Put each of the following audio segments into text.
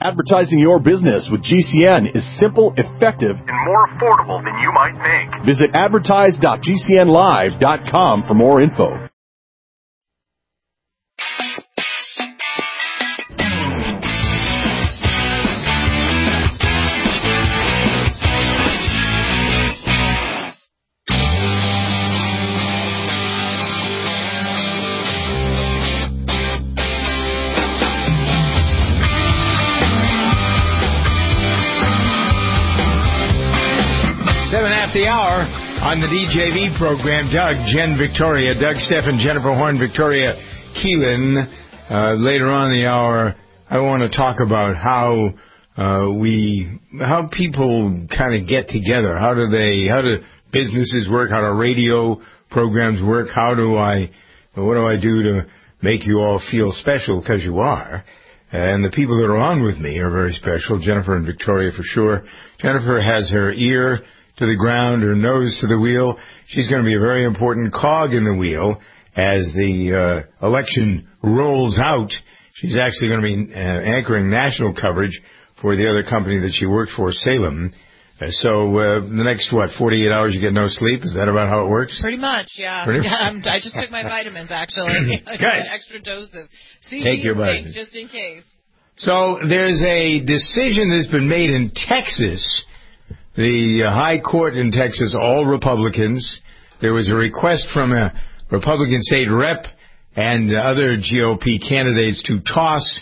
Advertising your business with GCN is simple, effective, and more affordable than you might think. Visit advertise.gcnlive.com for more info. The hour on the DJV program. Doug, Jen, Victoria, Doug, Stephen, Jennifer Horn, Victoria, Keelan. Later on in the hour, I want to talk about how people kind of get together. How do businesses work? How do radio programs work? What do I do to make you all feel special? Because you are. And the people that are on with me are very special. Jennifer and Victoria for sure. Jennifer has her ear to the ground, her nose to the wheel. She's going to be a very important cog in the wheel as the election rolls out. She's actually going to be anchoring national coverage for the other company that she worked for, Salem. The next, 48 hours you get no sleep? Is that about how it works? Pretty much, yeah. I just took my vitamins, actually. I got an extra dose of Take your vitamins. Just in case. So there's a decision that's been made in Texas. The high court in Texas, all Republicans. There was a request from a Republican state rep and other GOP candidates to toss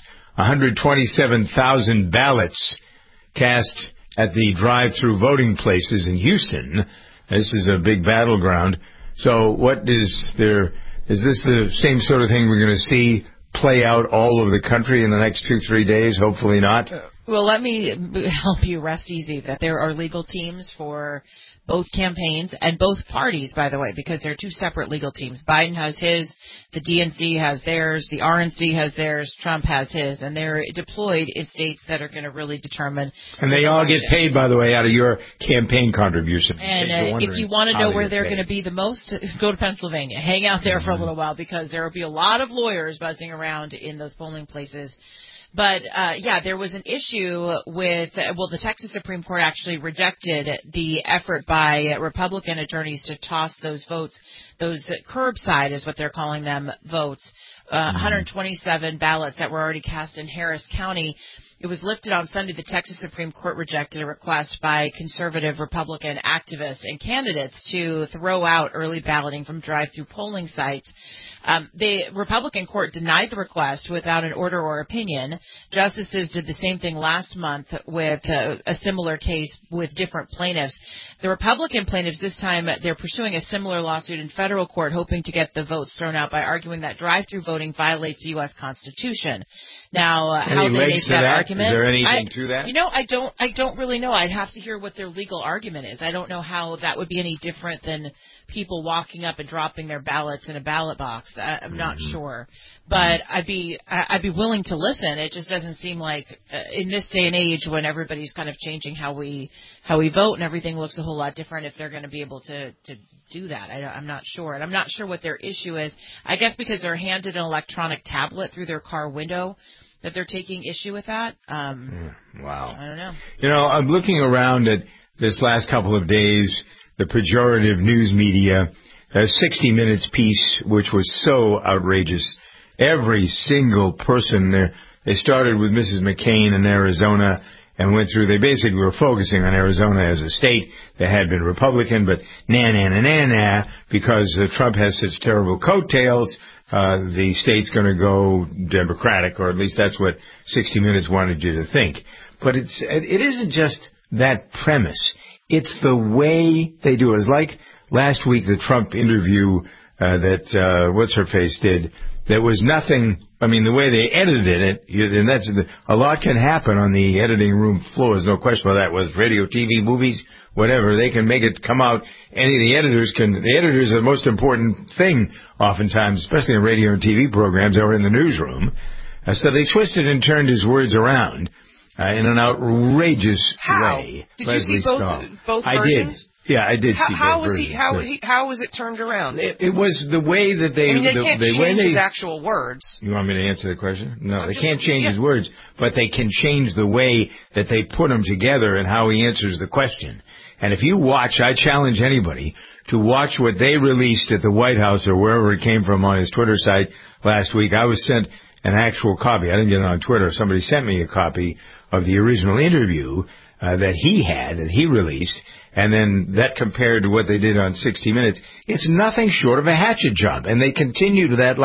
127,000 ballots cast at the drive-through voting places in Houston. This is a big battleground. So what is there? Is this the same sort of thing we're going to see play out all over the country in the next 2-3 days? Hopefully not. Well, let me help you rest easy that there are legal teams for both campaigns and both parties, by the way, because they're two separate legal teams. Biden has his, the DNC has theirs, the RNC has theirs, Trump has his, and they're deployed in states that are going to really determine. And they all get paid, by the way, out of your campaign contribution. And if you want to know where they're going to be the most, go to Pennsylvania. Hang out there for a little while because there will be a lot of lawyers buzzing around in those polling places. But, there was an issue with, the Texas Supreme Court actually rejected the effort by Republican attorneys to toss those votes, those curbside is what they're calling them, votes, 127 ballots that were already cast in Harris County. It was lifted on Sunday. The Texas Supreme Court rejected a request by conservative Republican activists and candidates to throw out early balloting from drive-through polling sites. The Republican court denied the request without an order or opinion. Justices did the same thing last month with a similar case with different plaintiffs. The Republican plaintiffs this time, they're pursuing a similar lawsuit in federal court, hoping to get the votes thrown out by arguing that drive-through voting violates the U.S. Constitution. Now, how they make that argument? Is there anything to that? I don't really know. I'd have to hear what their legal argument is. I don't know how that would be any different than people walking up and dropping their ballots in a ballot box. I'm not sure, but I'd be willing to listen. It just doesn't seem like in this day and age when everybody's kind of changing how we vote and everything looks a whole lot different if they're going to be able to do that. I'm not sure, and I'm not sure what their issue is. I guess because they're handed an electronic tablet through their car window that they're taking issue with that. Wow. I don't know. I'm looking around at this last couple of days, the pejorative news media, a 60 Minutes piece, which was so outrageous. Every single person there, they started with Mrs. McCain in Arizona and went through, they basically were focusing on Arizona as a state that had been Republican, but because Trump has such terrible coattails, the state's going to go Democratic, or at least that's what 60 Minutes wanted you to think. But it isn't just that premise. It's the way they do it. It's like last week the Trump interview that what's-her-face did. There was nothing, the way they edited it, and a lot can happen on the editing room floor. There's no question about that. Whether it's radio, TV, movies, whatever, they can make it come out. The editors are the most important thing oftentimes, especially in radio and TV programs or in the newsroom. So they twisted and turned his words around in an outrageous way. Did you see both versions? Yeah, I did see how both versions. How was it turned around? It was the way that they... I mean, they can't change his actual words. You want me to answer the question? No, they can't change his words, but they can change the way that they put them together and how he answers the question. And if you watch, I challenge anybody to watch what they released at the White House or wherever it came from on his Twitter site last week. I was sent an actual copy. I didn't get it on Twitter. Somebody sent me a copy of the original interview that he released, and then that compared to what they did on 60 Minutes. It's nothing short of a hatchet job. And they continued that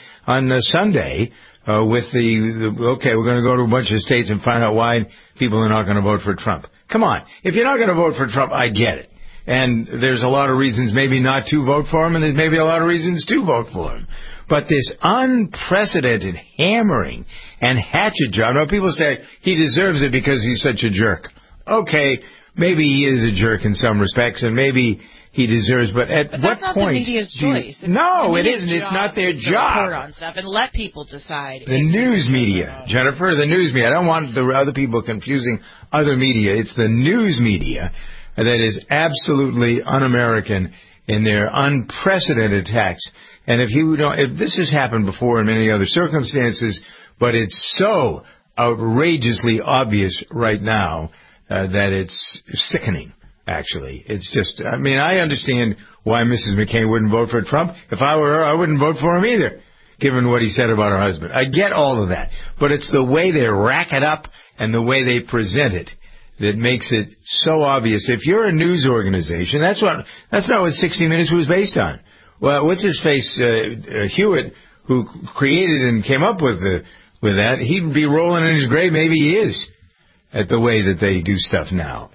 on Sunday with okay, we're going to go to a bunch of states and find out why people are not going to vote for Trump. Come on. If you're not going to vote for Trump, I get it. And there's a lot of reasons maybe not to vote for him, and there's maybe a lot of reasons to vote for him. But this unprecedented hammering and hatchet job, now people say he deserves it because he's such a jerk. Okay, maybe he is a jerk in some respects, and maybe he deserves, but at what point... That's not the media's choice. No, it isn't. It's not their job. Report on stuff and let people decide. The news media, Jennifer, the news media. I don't want the other people confusing other media. It's the news media that is absolutely un-American in their unprecedented attacks. And if this has happened before in many other circumstances, but it's so outrageously obvious right now that it's sickening, actually. It's just, I mean, I understand why Mrs. McCain wouldn't vote for Trump. If I were her, I wouldn't vote for him either, given what he said about her husband. I get all of that. But it's the way they rack it up and the way they present it that makes it so obvious. If you're a news organization, that's not what 60 Minutes was based on. Well, what's his face, Hewitt, who created and came up with that, he'd be rolling in his grave. Maybe he is, at the way that they do stuff now.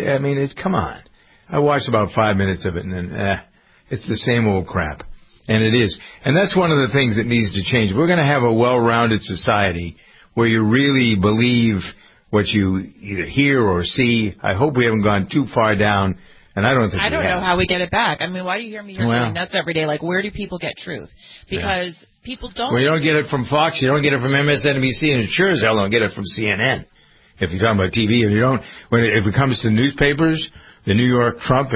Come on. I watched about 5 minutes of it, and then, it's the same old crap. And it is. And that's one of the things that needs to change. We're going to have a well-rounded society where you really believe what you either hear or see. I hope we haven't gone too far down, and I don't think we have. I don't know how we get it back. I mean, why do you hear me going nuts every day? Like, where do people get truth? Because people don't. Well, you don't get it from Fox, you don't get it from MSNBC, and sure as hell don't get it from CNN. If you're talking about TV, and you don't, if it comes to newspapers, the New York Trump,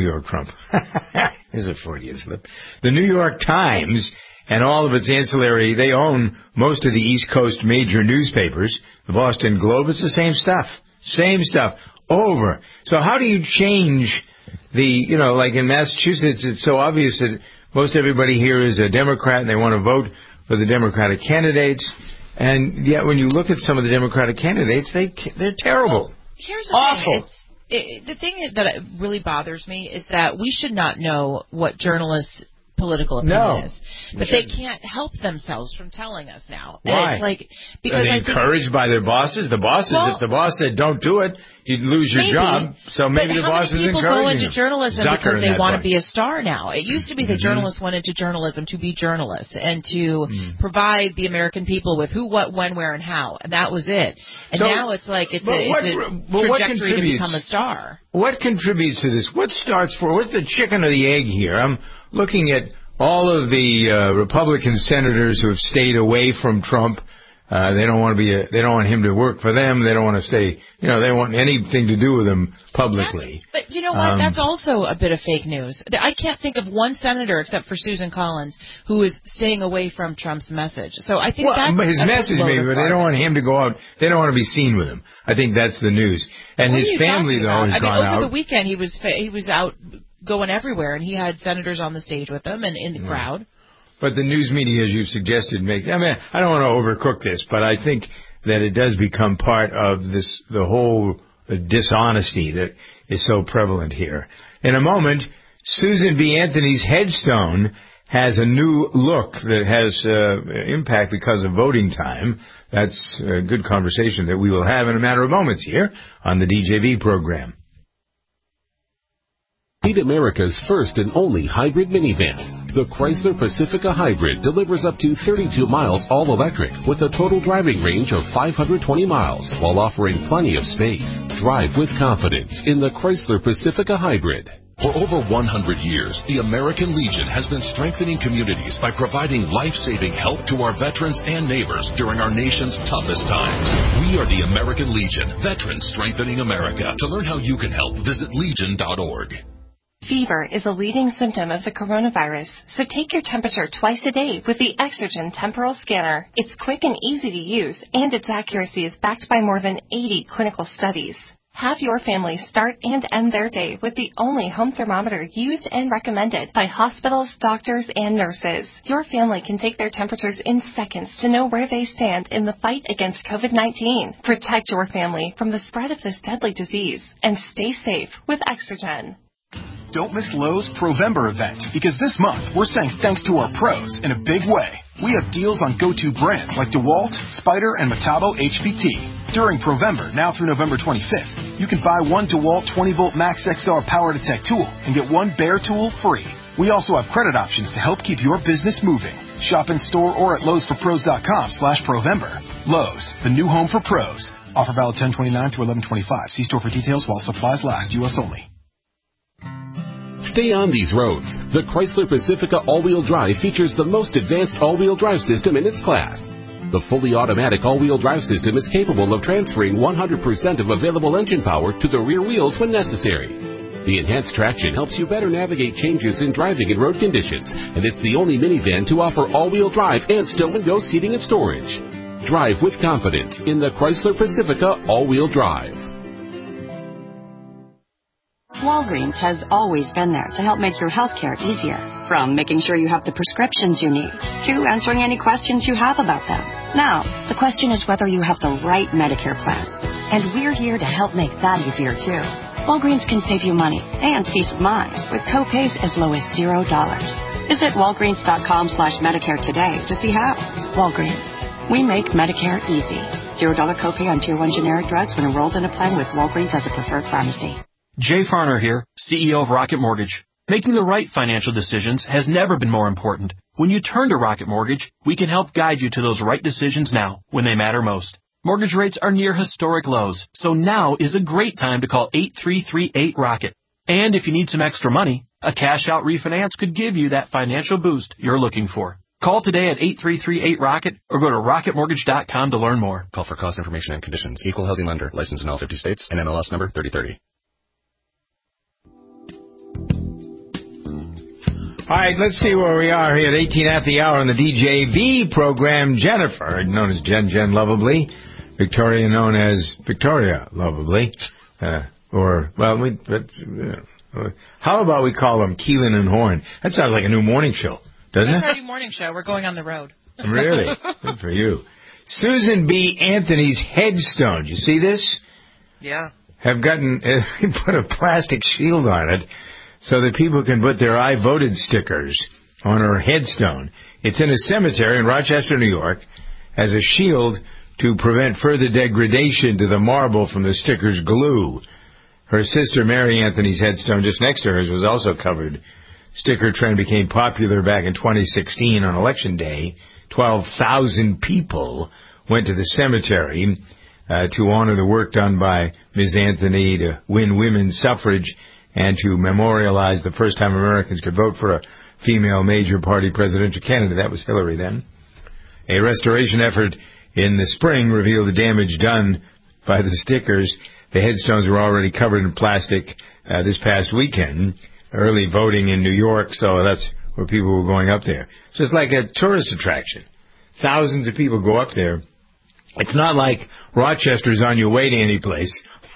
here's a Freudian slip. The New York Times and all of its ancillary, they own most of the East Coast major newspapers. The Boston Globe, it's the same stuff. Same stuff. Over. So how do you change like in Massachusetts, it's so obvious that most everybody here is a Democrat and they want to vote for the Democratic candidates. And yet when you look at some of the Democratic candidates, they're terrible. Here's the awful. The thing that really bothers me is that we should not know what journalists' political opinion is. But they can't help themselves from telling us now. Why? Because are they encouraged by their bosses? The bosses, if the boss said don't do it, you'd lose your job. So maybe the boss is encouraging them. How many people go into journalism because they want to be a star now? It used to be that journalists went into journalism to be journalists and to provide the American people with who, what, when, where, and how. And that was it. And now it's like it's a trajectory to become a star. What contributes to this? What's the chicken or the egg here? I'm looking at all of the Republican senators who have stayed away from Trump. They don't want him to work for them. They don't want to stay, they don't want anything to do with him publicly. But you know what? That's also a bit of fake news. I can't think of one senator except for Susan Collins who is staying away from Trump's message. So I think that's his message maybe, but they don't want him to go out. They don't want to be seen with him. I think that's the news. And his family though has gone out. Over the weekend he was out going everywhere, and he had senators on the stage with him and in the crowd. But the news media, as you've suggested, I don't want to overcook this, but I think that it does become part of the whole dishonesty that is so prevalent here. In a moment, Susan B. Anthony's headstone has a new look that has impact because of voting time. That's a good conversation that we will have in a matter of moments here on the DJB program. Meet America's first and only hybrid minivan. The Chrysler Pacifica Hybrid delivers up to 32 miles all-electric with a total driving range of 520 miles while offering plenty of space. Drive with confidence in the Chrysler Pacifica Hybrid. For over 100 years, the American Legion has been strengthening communities by providing life-saving help to our veterans and neighbors during our nation's toughest times. We are the American Legion, Veterans Strengthening America. To learn how you can help, visit legion.org. Fever is a leading symptom of the coronavirus, so take your temperature twice a day with the Exergen Temporal Scanner. It's quick and easy to use, and its accuracy is backed by more than 80 clinical studies. Have your family start and end their day with the only home thermometer used and recommended by hospitals, doctors, and nurses. Your family can take their temperatures in seconds to know where they stand in the fight against COVID-19. Protect your family from the spread of this deadly disease and stay safe with Exergen. Don't miss Lowe's Provember event, because this month we're saying thanks to our pros in a big way. We have deals on go-to brands like DeWalt, Spyder, and Metabo HPT. During Provember, now through November 25th, you can buy one DeWalt 20-volt Max XR Power Detect tool and get one Bear tool free. We also have credit options to help keep your business moving. Shop in store or at lowesforpros.com/Provember. Lowe's, the new home for pros. Offer valid 10/29 through 11/25. See store for details while supplies last. U.S. only. Stay on these roads. The Chrysler Pacifica all-wheel drive features the most advanced all-wheel drive system in its class. The fully automatic all-wheel drive system is capable of transferring 100% of available engine power to the rear wheels when necessary. The enhanced traction helps you better navigate changes in driving and road conditions, and it's the only minivan to offer all-wheel drive and stow-and-go seating and storage. Drive with confidence in the Chrysler Pacifica all-wheel drive. Walgreens has always been there to help make your health care easier. From making sure you have the prescriptions you need to answering any questions you have about them. Now, the question is whether you have the right Medicare plan. And we're here to help make that easier, too. Walgreens can save you money and peace of mind with copays as low as $0. Visit walgreens.com/Medicare today to see how. Walgreens. We make Medicare easy. $0 copay on Tier 1 generic drugs when enrolled in a plan with Walgreens as a preferred pharmacy. Jay Farner here, CEO of Rocket Mortgage. Making the right financial decisions has never been more important. When you turn to Rocket Mortgage, we can help guide you to those right decisions now, when they matter most. Mortgage rates are near historic lows, so now is a great time to call 8338-ROCKET. And if you need some extra money, a cash-out refinance could give you that financial boost you're looking for. Call today at 8338-ROCKET or go to rocketmortgage.com to learn more. Call for cost information and conditions. Equal housing lender. Licensed in all 50 states. NMLS number 3030. All right, let's see where we are here at 18 at the hour on the DJV program. Jennifer, known as Jen Lovably. Victoria, known as Victoria Lovably. How about we call them Keelan and Horn? That sounds like a new morning show, doesn't it? That's our new morning show. We're going on the road. Really? Good for you. Susan B. Anthony's headstone. You see this? Yeah. Have gotten, put a plastic shield on it, so that people can put their I voted stickers on her headstone. It's in a cemetery in Rochester, New York, as a shield to prevent further degradation to the marble from the sticker's glue. Her sister Mary Anthony's headstone just next to hers was also covered. Sticker trend became popular back in 2016 on Election Day. 12,000 people went to the cemetery to honor the work done by Ms. Anthony to win women's suffrage and to memorialize the first time Americans could vote for a female major party presidential candidate. That was Hillary then. A restoration effort in the spring revealed the damage done by the stickers. The headstones were already covered in plastic this past weekend. Early voting in New York, so that's where people were going up there. So it's like a tourist attraction. Thousands of people go up there. It's not like Rochester's on your way to any place.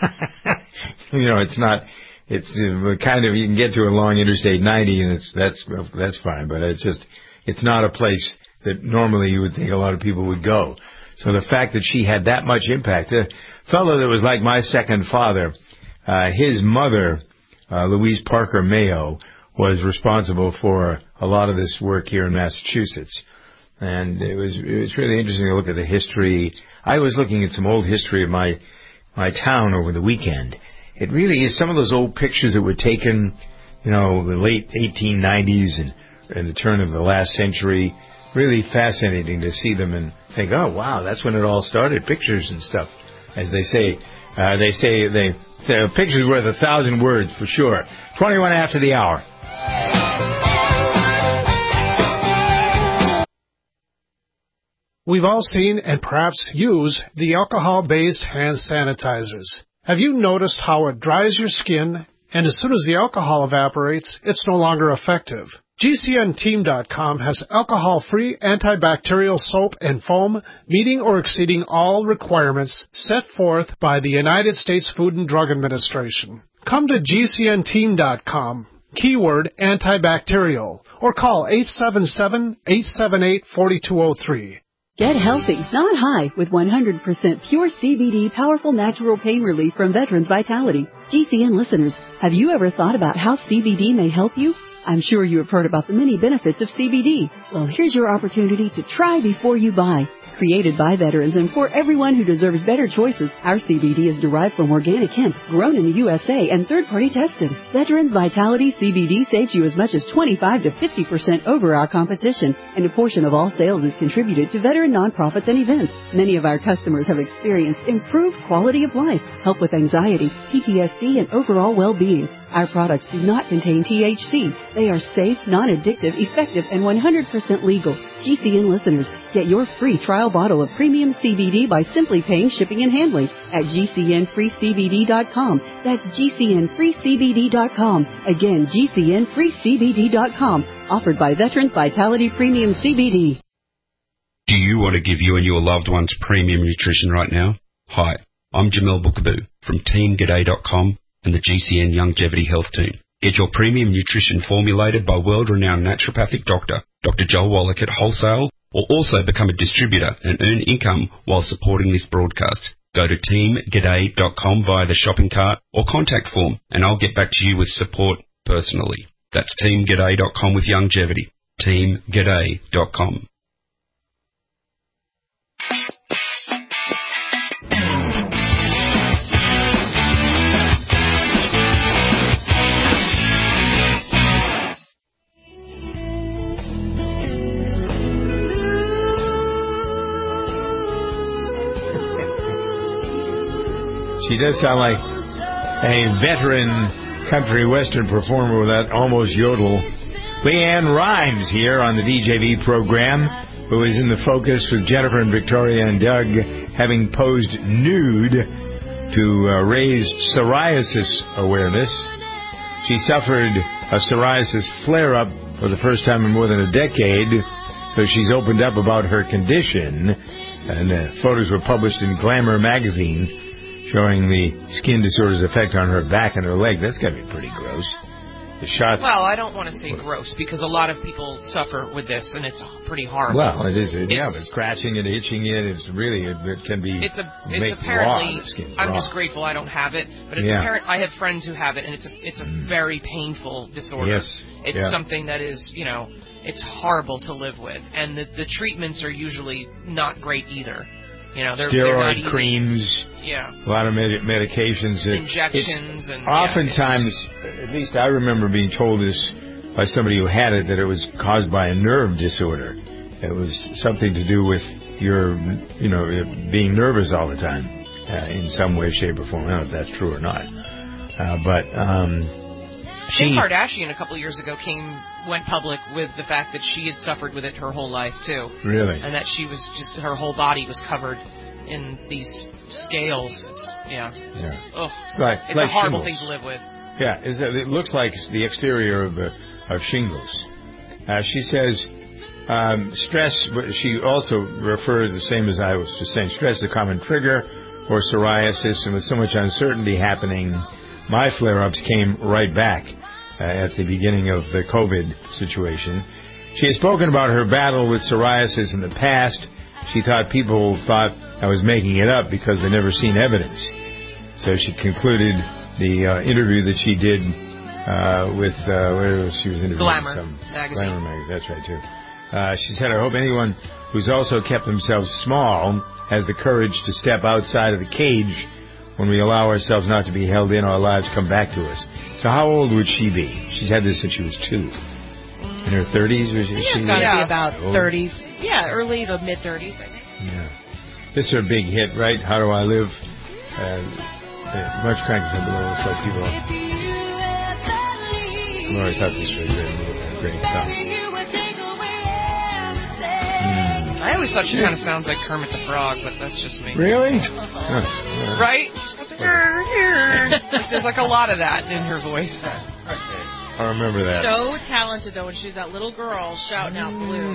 It's not... It's kind of, you can get to along Interstate 90, and that's fine, but it's not a place that normally you would think a lot of people would go. So the fact that she had that much impact, a fellow that was like my second father, his mother, Louise Parker Mayo, was responsible for a lot of this work here in Massachusetts. And it was really interesting to look at the history. I was looking at some old history of my town over the weekend. It really is some of those old pictures that were taken, the late 1890s and the turn of the last century. Really fascinating to see them and think, oh, wow, that's when it all started, pictures and stuff. As they say, a picture's worth 1,000 words for sure. 21 after the hour. We've all seen and perhaps use the alcohol-based hand sanitizers. Have you noticed how it dries your skin and as soon as the alcohol evaporates, it's no longer effective. GCNteam.com has alcohol-free antibacterial soap and foam meeting or exceeding all requirements set forth by the United States Food and Drug Administration. Come to GCNteam.com, keyword antibacterial, or call 877-878-4203. Get healthy, not high, with 100% pure CBD powerful natural pain relief from Veterans Vitality. GCN listeners, have you ever thought about how CBD may help you? I'm sure you have heard about the many benefits of CBD. Well, here's your opportunity to try before you buy. Created by veterans and for everyone who deserves better choices, our CBD is derived from organic hemp, grown in the USA and third-party tested. Veterans Vitality CBD saves you as much as 25 to 50% over our competition, and a portion of all sales is contributed to veteran nonprofits and events. Many of our customers have experienced improved quality of life, help with anxiety, PTSD, and overall well-being. Our products do not contain THC. They are safe, non-addictive, effective, and 100% legal. GCN listeners, get your free trial bottle of premium CBD by simply paying shipping and handling at GCNFreeCBD.com. That's GCNFreeCBD.com. Again, GCNFreeCBD.com. Offered by Veterans Vitality Premium CBD. Do you want to give you and your loved ones premium nutrition right now? Hi, I'm Jamel Bookaboo from TeamGaday.com and the GCN Longevity Health Team. Get your premium nutrition formulated by world-renowned naturopathic doctor, Dr. Joel Wallach at wholesale, or also become a distributor and earn income while supporting this broadcast. Go to teamgaday.com via the shopping cart or contact form, and I'll get back to you with support personally. That's teamgaday.com with longevity. teamgaday.com. She does sound like a veteran country western performer with that almost yodel. Leanne Rimes here on the DJV program, who is in the focus with Jennifer and Victoria and Doug, having posed nude to raise psoriasis awareness. She suffered a psoriasis flare-up for the first time in more than a decade, so she's opened up about her condition, and photos were published in Glamour magazine showing the skin disorder's effect on her back and her leg. That's got to be pretty gross. The shots. Well, I don't want to say gross because a lot of people suffer with this, and it's pretty horrible. Well, it is. Yeah, but scratching it, itching it, it's really, it can be. It's apparently. I'm just grateful I don't have it, but it's apparent. I have friends who have it, and it's a very painful disorder. Yes. It's something that is, it's horrible to live with, and the treatments are usually not great either. Steroid creams, a lot of medications, injections, and oftentimes, at least I remember being told this by somebody who had it, that it was caused by a nerve disorder. It was something to do with your, being nervous all the time in some way, shape, or form. I don't know if that's true or not, but Kim Kardashian a couple of years ago went public with the fact that she had suffered with it her whole life too. Really? And that she was her whole body was covered in these scales. It's a horrible thing to live with. Yeah, it looks like the exterior of shingles. She says stress. She also refers the same as I was just saying. Stress is a common trigger for psoriasis, and with so much uncertainty happening, my flare-ups came right back at the beginning of the COVID situation. She has spoken about her battle with psoriasis in the past. She thought people thought I was making it up because they'd never seen evidence. So she concluded the interview that she did with, where she was interviewing? Glamour magazine. Glamour magazine, that's right, too. She said, I hope anyone who's also kept themselves small has the courage to step outside of the cage when we allow ourselves not to be held in, our lives come back to us. So how old would she be? She's had this since she was 2. In her 30s? It's got to be about 30. Yeah, early to mid-30s, I think. Yeah. This is her big hit, right? How Do I Live? Much practice on below, so people... I've always thought this was a great song. I always thought she kind of sounds like Kermit the Frog, but that's just me. Really? Right? There's like a lot of that in her voice. I remember that. So talented, though, when she's that little girl shouting out Blue.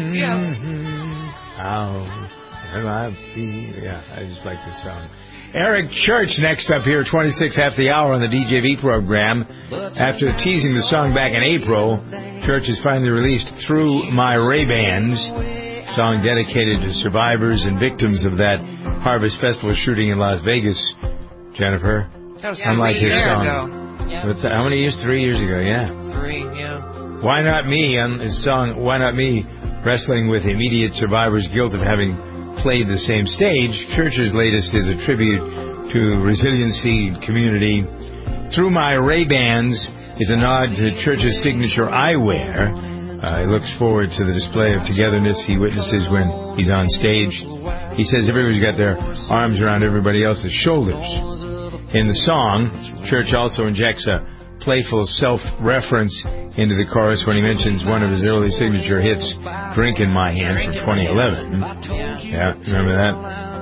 Yeah, I just like this song. Eric Church next up here, 26 half the hour on the DJV program. After teasing the song back in April, Church has finally released Through My Ray-Bans, song dedicated to survivors and victims of that Harvest Festival shooting in Las Vegas. Jennifer? That was 3 years ago. Yeah. How many years? 3 years ago, yeah. 3, yeah. Why Not Me, on his song Why Not Me, wrestling with immediate survivors' guilt of having played the same stage. Church's latest is a tribute to resiliency and community. Through My Ray-Bans is a nod to Church's signature eyewear. He looks forward to the display of togetherness he witnesses when he's on stage. He says everybody's got their arms around everybody else's shoulders. In the song, Church also injects a playful self-reference into the chorus when he mentions one of his early signature hits, Drink in My Hand, from 2011. Yeah, remember that?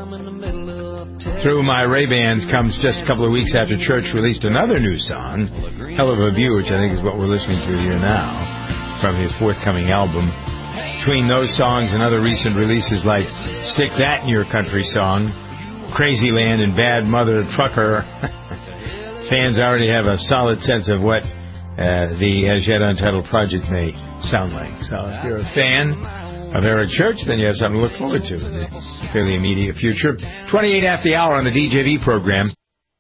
Through My Ray-Bans comes just a couple of weeks after Church released another new song, Hell of a View, which I think is what we're listening to here now, from his forthcoming album. Between those songs and other recent releases like Stick That in Your Country Song, Crazy Land, and Bad Mother Trucker, fans already have a solid sense of what the as yet untitled project may sound like. So if you're a fan of Eric Church, then you have something to look forward to in the fairly immediate future. 28 after the hour on the DJV program.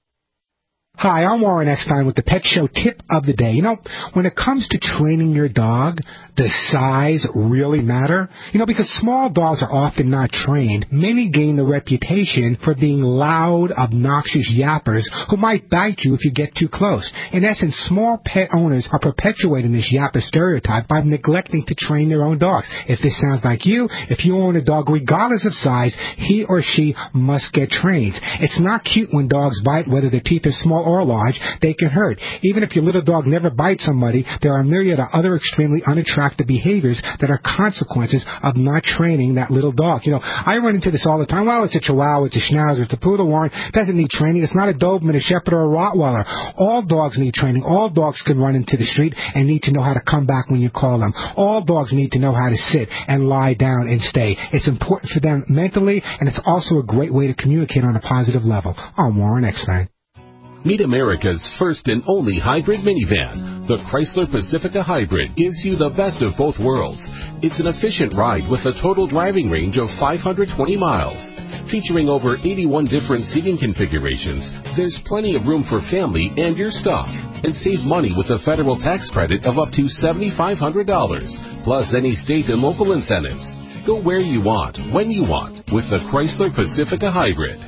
Hi, I'm Warren Eckstein with the Pet Show Tip of the Day. You know, when it comes to training your dog, does size really matter? You know, because small dogs are often not trained, many gain the reputation for being loud, obnoxious yappers who might bite you if you get too close. In essence, small pet owners are perpetuating this yapper stereotype by neglecting to train their own dogs. If this sounds like you, if you own a dog regardless of size, he or she must get trained. It's not cute when dogs bite, whether their teeth are small or large. They can hurt. Even if your little dog never bites somebody, there are a myriad of other extremely unattractive behaviors that are consequences of not training that little dog. You know, I run into this all the time. Well, it's a Chihuahua, it's a Schnauzer, it's a Poodle, Warren. It doesn't need training. It's not a Doberman, a Shepherd, or a Rottweiler. All dogs need training. All dogs can run into the street and need to know how to come back when you call them. All dogs need to know how to sit and lie down and stay. It's important for them mentally, and it's also a great way to communicate on a positive level. I'm Warren Eckstein. Meet America's first and only hybrid minivan. The Chrysler Pacifica Hybrid gives you the best of both worlds. It's an efficient ride with a total driving range of 520 miles. Featuring over 81 different seating configurations, there's plenty of room for family and your stuff. And save money with a federal tax credit of up to $7,500, plus any state and local incentives. Go where you want, when you want, with the Chrysler Pacifica Hybrid.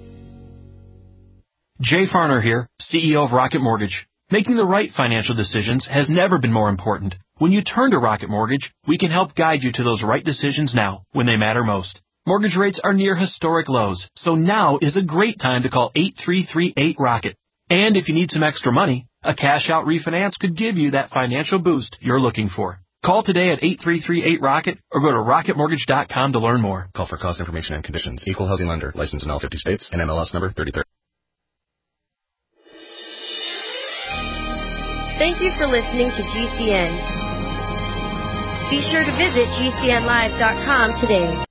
Jay Farner here, CEO of Rocket Mortgage. Making the right financial decisions has never been more important. When you turn to Rocket Mortgage, we can help guide you to those right decisions now, when they matter most. Mortgage rates are near historic lows, so now is a great time to call 8338-ROCKET. And if you need some extra money, a cash-out refinance could give you that financial boost you're looking for. Call today at 8338-ROCKET or go to rocketmortgage.com to learn more. Call for cost information and conditions. Equal housing lender. Licensed in all 50 states. And MLS number 3030. Thank you for listening to GCN. Be sure to visit GCNlive.com today.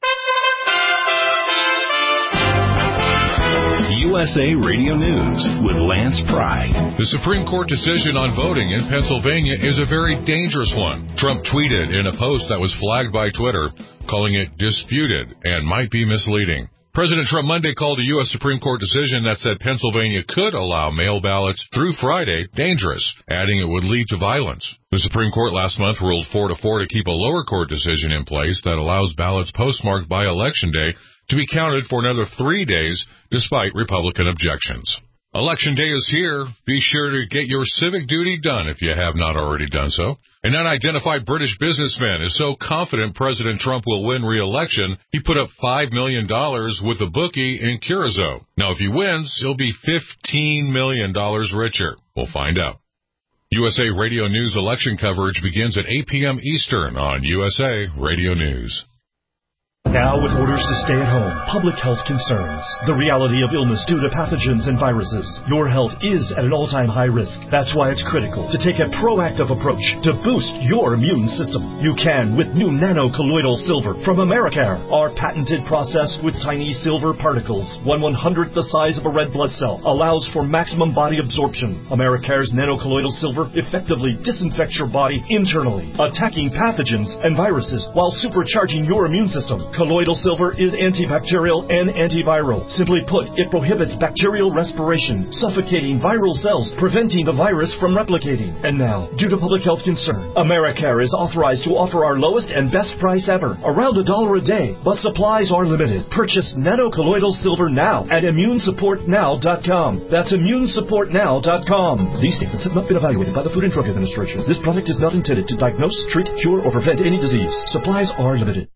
USA Radio News with Lance Pry. The Supreme Court decision on voting in Pennsylvania is a very dangerous one. Trump tweeted in a post that was flagged by Twitter, calling it disputed and might be misleading. President Trump Monday called a U.S. Supreme Court decision that said Pennsylvania could allow mail ballots through Friday dangerous, adding it would lead to violence. The Supreme Court last month ruled 4-4 to keep a lower court decision in place that allows ballots postmarked by Election Day to be counted for another 3 days, despite Republican objections. Election Day is here. Be sure to get your civic duty done if you have not already done so. An unidentified British businessman is so confident President Trump will win re-election, he put up $5 million with a bookie in Curacao. Now, if he wins, he'll be $15 million richer. We'll find out. USA Radio News election coverage begins at 8 p.m. Eastern on USA Radio News. Now with orders to stay at home, public health concerns, the reality of illness due to pathogens and viruses, your health is at an all-time high risk. That's why it's critical to take a proactive approach to boost your immune system. You can with new nano-colloidal silver from Americare. Our patented process with tiny silver particles, 1/100th the size of a red blood cell, allows for maximum body absorption. Americare's nano-colloidal silver effectively disinfects your body internally, attacking pathogens and viruses while supercharging your immune system. Colloidal silver is antibacterial and antiviral. Simply put, it prohibits bacterial respiration, suffocating viral cells, preventing the virus from replicating. And now, due to public health concern, Americare is authorized to offer our lowest and best price ever, around $1 a day, but supplies are limited. Purchase nano-colloidal silver now at ImmuneSupportNow.com. That's ImmuneSupportNow.com. These statements have not been evaluated by the Food and Drug Administration. This product is not intended to diagnose, treat, cure, or prevent any disease. Supplies are limited.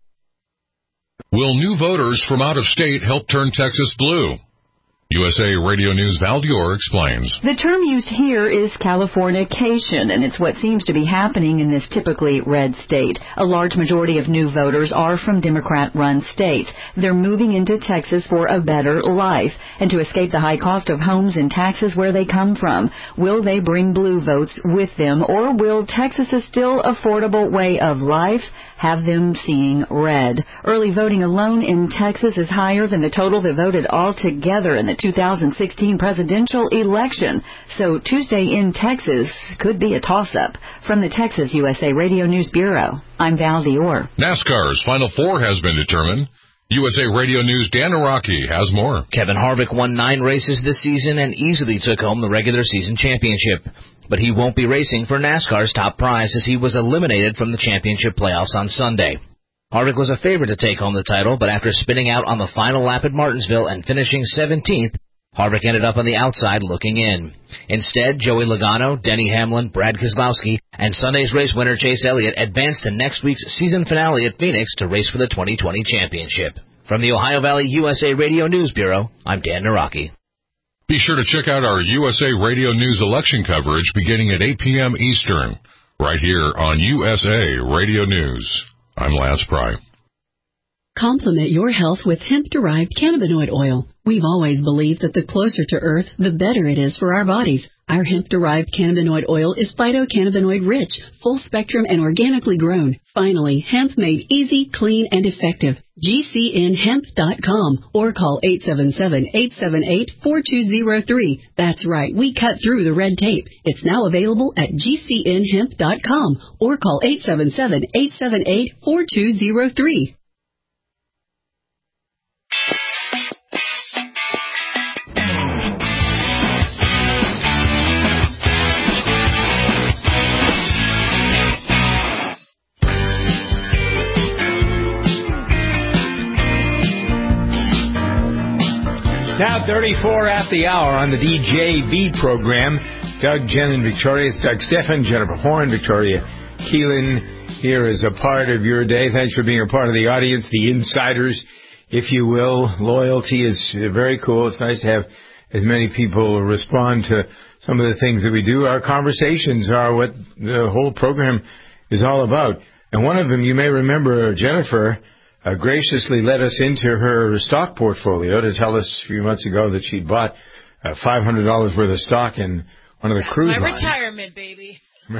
Will new voters from out of state help turn Texas blue? USA Radio News' Val Dior explains. The term used here is Californication, and it's what seems to be happening in this typically red state. A large majority of new voters are from Democrat-run states. They're moving into Texas for a better life and to escape the high cost of homes and taxes where they come from. Will they bring blue votes with them, or will Texas's still affordable way of life have them seeing red? Early voting alone in Texas is higher than the total that voted altogether in the 2016 presidential election. So Tuesday in Texas could be a toss-up. From the Texas USA Radio News Bureau, I'm Val Dior. NASCAR's Final Four has been determined. USA Radio News' Dan Araki has more. Kevin Harvick won 9 races this season and easily took home the regular season championship. But he won't be racing for NASCAR's top prize as he was eliminated from the championship playoffs on Sunday. Harvick was a favorite to take home the title, but after spinning out on the final lap at Martinsville and finishing 17th, Harvick ended up on the outside looking in. Instead, Joey Logano, Denny Hamlin, Brad Keselowski, and Sunday's race winner Chase Elliott advanced to next week's season finale at Phoenix to race for the 2020 championship. From the Ohio Valley USA Radio News Bureau, I'm Dan Naraki. Be sure to check out our USA Radio News election coverage beginning at 8 p.m. Eastern, right here on USA Radio News. I'm Lance Pry. Complement your health with hemp-derived cannabinoid oil. We've always believed that the closer to Earth, the better it is for our bodies. Our hemp-derived cannabinoid oil is phytocannabinoid-rich, full-spectrum, and organically grown. Finally, hemp made easy, clean, and effective. GCNhemp.com or call 877-878-4203. That's right, we cut through the red tape. It's now available at GCNhemp.com or call 877-878-4203. Now 34 at the hour on the DJV program. Doug, Jen, and Victoria. It's Doug Stephan, Jennifer Horn, Victoria Keelan here as a part of your day. Thanks for being a part of the audience, the insiders, if you will. Loyalty is very cool. It's nice to have as many people respond to some of the things that we do. Our conversations are what the whole program is all about. And one of them, you may remember, Jennifer graciously let us into her stock portfolio to tell us a few months ago that she'd bought $500 worth of stock in one of the cruise lines. My retirement, baby.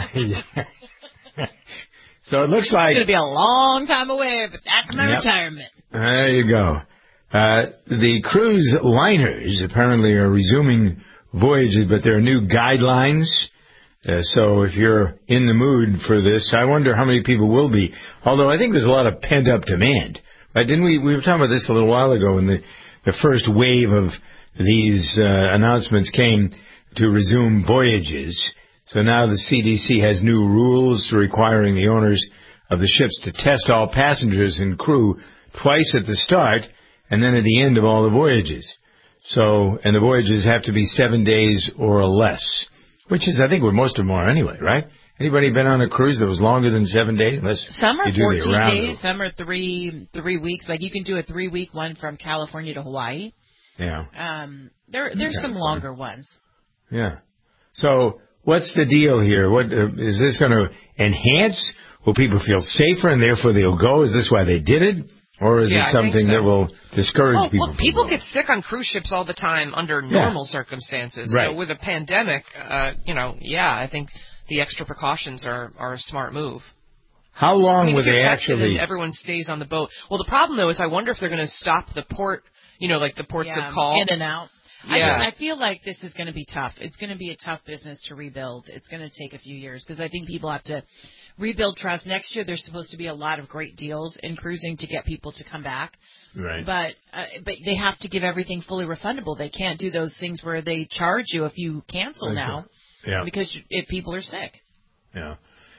So it looks like it's going to be a long time away, but that's my retirement. There you go. The cruise liners apparently are resuming voyages, but there are new guidelines. So if you're in the mood for this, I wonder how many people will be. Although I think there's a lot of pent-up demand. Right? Didn't we were talking about this a little while ago when the first wave of these announcements came to resume voyages. So now the CDC has new rules requiring the owners of the ships to test all passengers and crew twice at the start and then at the end of all the voyages. So, and the voyages have to be 7 days or less. Which is, I think, what most of them are anyway, right? Anybody been on a cruise that was longer than 7 days? Some are 14 days, some are three weeks. Like you can do a 3-week one from California to Hawaii. Yeah. There's some longer ones. Yeah. So what's the deal here? What is this going to enhance? Will people feel safer and therefore they'll go? Is this why they did it? Or is it something that will discourage people? Look, people get sick on cruise ships all the time under normal circumstances. Right. So with a pandemic, I think the extra precautions are a smart move. How long would they actually... everyone stays on the boat. Well, the problem, though, is I wonder if they're going to stop the port, like the ports of call. In and out. Yeah. I feel like this is going to be tough. It's going to be a tough business to rebuild. It's going to take a few years because I think people have to rebuild trust. Next year, there's supposed to be a lot of great deals in cruising to get people to come back. Right. But they have to give everything fully refundable. They can't do those things where they charge you if you cancel now because if people are sick. Yeah.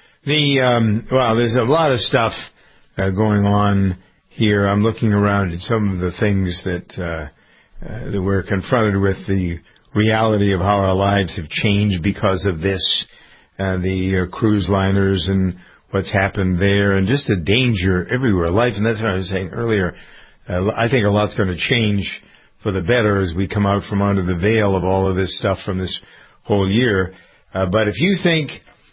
There's a lot of stuff going on here. I'm looking around at some of the things that we're confronted with, the reality of how our lives have changed because of this, the cruise liners and what's happened there, and just the danger everywhere. Life, and that's what I was saying earlier, I think a lot's going to change for the better as we come out from under the veil of all of this stuff from this whole year. But if you think,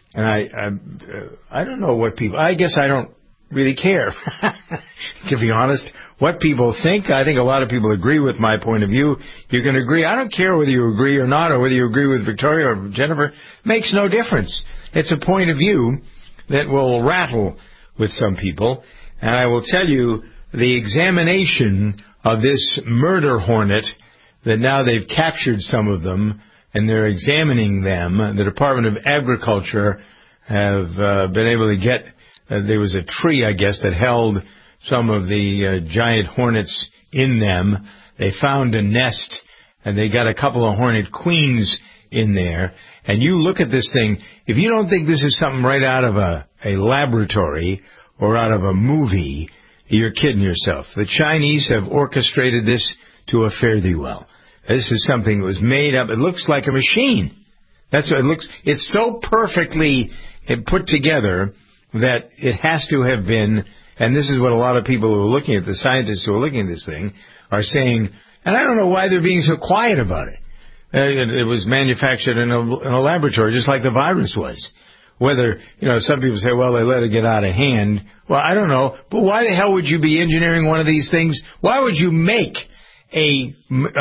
and I don't know what people, I guess I don't really care, to be honest, what people think. I think a lot of people agree with my point of view. You can agree. I don't care whether you agree or not, or whether you agree with Victoria or Jennifer. Makes no difference. It's a point of view that will rattle with some people. And I will tell you, the examination of this murder hornet, that now they've captured some of them, and they're examining them. The Department of Agriculture have been able to get... there was a tree, I guess, that held some of the giant hornets in them. They found a nest, and they got a couple of hornet queens in there. And you look at this thing, if you don't think this is something right out of a laboratory or out of a movie, you're kidding yourself. The Chinese have orchestrated this to a fare thee well. This is something that was made up. It looks like a machine. That's what it looks. It's so perfectly put together that it has to have been, and this is what a lot of people who are looking at, the scientists who are looking at this thing, are saying, and I don't know why they're being so quiet about it. It was manufactured in a laboratory, just like the virus was. Whether, some people say, well, they let it get out of hand. Well, I don't know, but why the hell would you be engineering one of these things? Why would you make a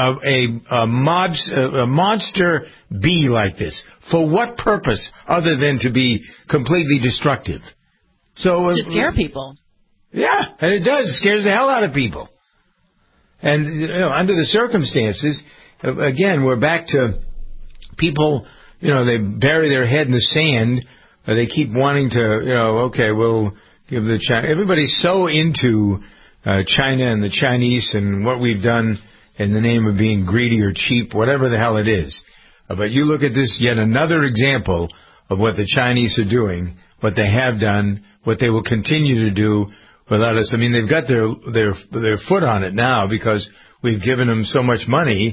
monster bee like this? For what purpose other than to be completely destructive? So to scare people. Yeah, and it does. It scares the hell out of people. And, under the circumstances, again, we're back to people, they bury their head in the sand. They keep wanting to, we'll give the China. Everybody's so into China and the Chinese and what we've done in the name of being greedy or cheap, whatever the hell it is. But you look at this, yet another example of what the Chinese are doing, what they have done, what they will continue to do without us. I mean, they've got their foot on it now because we've given them so much money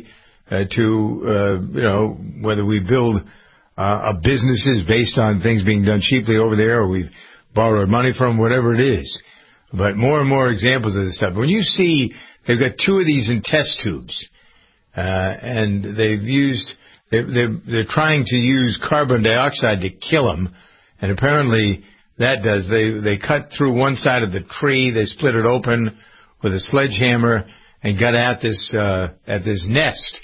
to whether we build businesses based on things being done cheaply over there, or we've borrowed money from, whatever it is. But more and more examples of this stuff. When you see they've got two of these in test tubes, and they're trying to use carbon dioxide to kill them, and apparently that does. They cut through one side of the tree, they split it open with a sledgehammer, and got at this nest.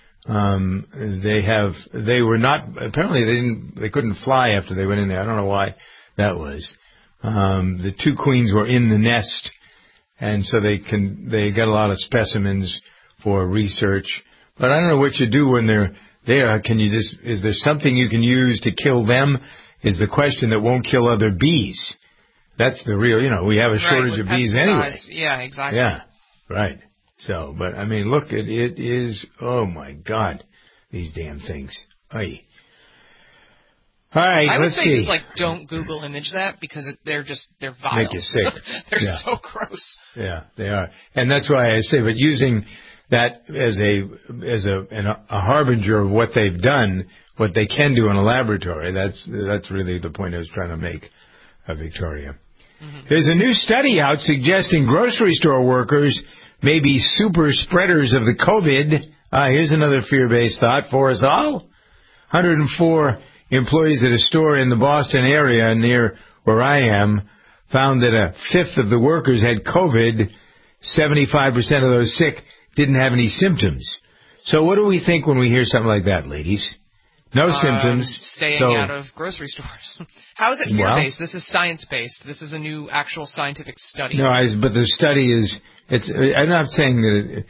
They couldn't fly after they went in there. I don't know why that was. The two queens were in the nest, and so they got a lot of specimens for research. But I don't know what you do when they're there. Is there something you can use to kill them? Is the question that won't kill other bees. That's the real, we have a shortage of bees anyway. Yeah, exactly. Yeah, right. So, but I mean, look, it is, oh my God, these damn things. Aye. All right, I would let's say see. just don't Google image that because they're vile. Make you sick. They're so gross. Yeah, they are. And that's why I say, but using that as a harbinger of what they've done, what they can do in a laboratory, that's really the point I was trying to make, Victoria. Mm-hmm. There's a new study out suggesting grocery store workers may be super spreaders of the COVID. Here's another fear-based thought for us all. 104 employees at a store in the Boston area near where I am found that a fifth of the workers had COVID, 75% of those sick didn't have any symptoms. So what do we think when we hear something like that, ladies? No symptoms. Staying out of grocery stores. How is it fear-based? This is science-based. This is a new actual scientific study. No, but the study is, I'm not saying that,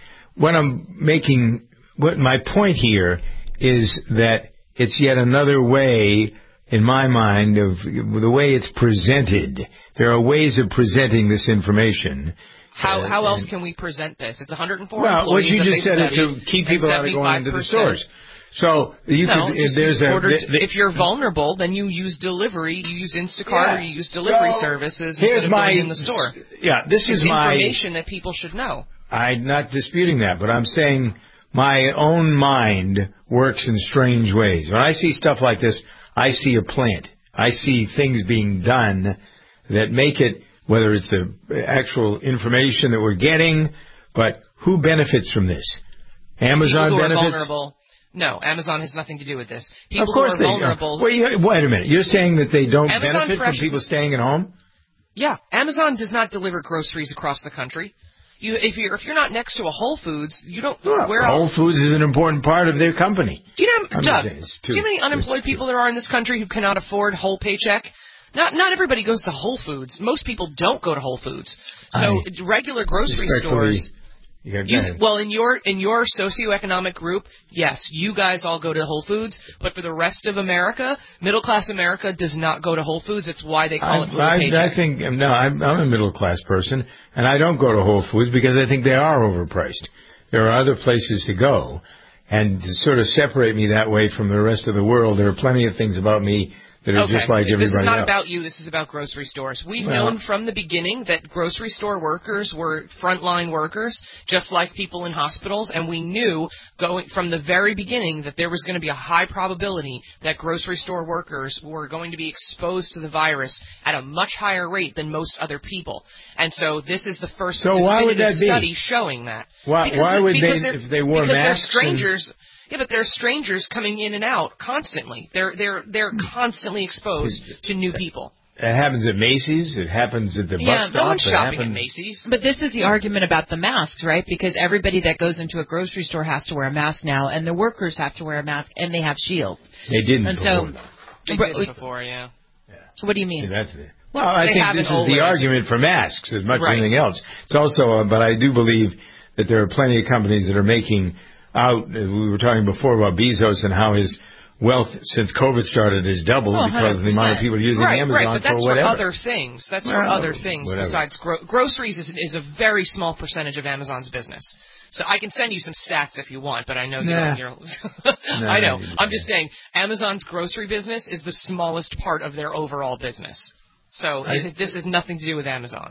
what my point here is that it's yet another way, in my mind, of the way it's presented. There are ways of presenting this information. How else can we present this? It's 104 well, employees. Well, what you just said is to keep people out of going into the stores. So if you're vulnerable, then you use delivery, you use Instacart, or you use delivery services instead of going in the store. Yeah, this is information that people should know. I'm not disputing that, but I'm saying my own mind works in strange ways. When I see stuff like this, I see a plant. I see things being done that make it, whether it's the actual information that we're getting, but who benefits from this? Amazon people who benefits? Are vulnerable. No, Amazon has nothing to do with this. People of course who are vulnerable. Wait a minute. You're saying that they don't benefit from people staying at home? Yeah, Amazon does not deliver groceries across the country. If you're not next to a Whole Foods, you don't. Whole Foods is an important part of their company. Do you know, Doug? Do you know how many unemployed people there are in this country who cannot afford whole paycheck? Not everybody goes to Whole Foods. Most people don't go to Whole Foods. So regular grocery stores. Well, in your socioeconomic group, yes, you guys all go to Whole Foods, but for the rest of America, middle class America does not go to Whole Foods. It's why they call it full paycheck. I think I'm a middle class person, and I don't go to Whole Foods because I think they are overpriced. There are other places to go, and to sort of separate me that way from the rest of the world, there are plenty of things about me that are just like everybody else. This is not about you. This is about grocery stores. We've known from the beginning that grocery store workers were frontline workers, just like people in hospitals, and we knew going from the very beginning that there was going to be a high probability that grocery store workers were going to be exposed to the virus at a much higher rate than most other people. And so this is the first definitive study showing that. Why would they, if they wore masks? They're strangers. Yeah, but they're strangers coming in and out constantly. They're constantly exposed to new people. It happens at Macy's. It happens at the bus stop. Yeah, no one's shopping at Macy's. But this is the argument about the masks, right? Because everybody that goes into a grocery store has to wear a mask now, and the workers have to wear a mask, and they have shields. They didn't before. They didn't before, yeah. So what do you mean? Yeah, well, I think this is the argument for masks as much as anything else. It's also, but I do believe that there are plenty of companies that are making out. We were talking before about Bezos and how his wealth since COVID started has doubled because of the amount of people using Amazon but that's for whatever. Other things. That's for other things besides groceries is a very small percentage of Amazon's business. So I can send you some stats if you want, but I know you don't. I know. I'm just saying Amazon's grocery business is the smallest part of their overall business. So this has nothing to do with Amazon.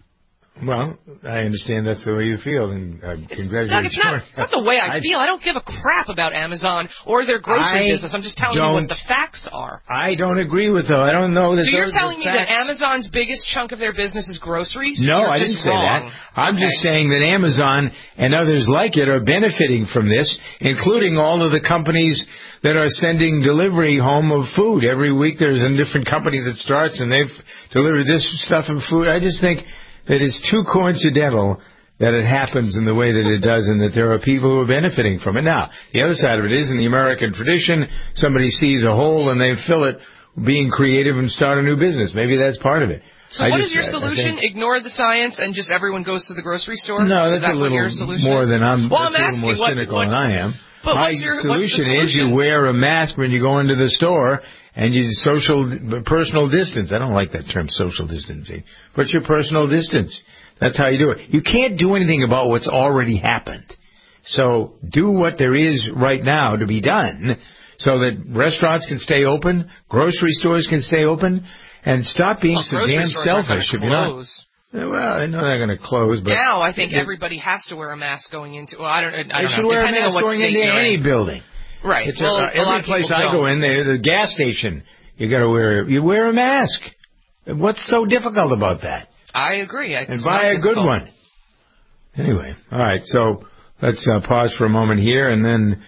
Well, I understand that's the way you feel, and congratulations. Doug, it's not the way I feel. I don't give a crap about Amazon or their grocery business. I'm just telling you what the facts are. I don't agree with that. I don't know that. So you're telling me that Amazon's biggest chunk of their business is groceries? No, I didn't say that. I'm just saying that Amazon and others like it are benefiting from this, including all of the companies that are sending delivery home of food. Every week there's a different company that starts, and they've delivered this stuff of food. I just think that it's too coincidental that it happens in the way that it does and that there are people who are benefiting from it. Now, the other side of it is, in the American tradition, somebody sees a hole and they fill it being creative and start a new business. Maybe that's part of it. So what is your solution? Ignore the science and just everyone goes to the grocery store? No, that's a little more than I'm a little more cynical than I am. But my solution is you wear a mask when you go into the store and you personal distance. I don't like that term, social distancing. But your personal distance. That's how you do it. You can't do anything about what's already happened. So do what there is right now to be done so that restaurants can stay open, grocery stores can stay open, and stop being so damn selfish. If you're not. Well, I know they're going to close, but now I think everybody has to wear a mask going into. Well, I don't know. They should wear a mask going into any building. Right. Every place I go in, the gas station, you wear a mask. What's so difficult about that? I agree. And buy a good one. Anyway, all right. So let's pause for a moment here, and then,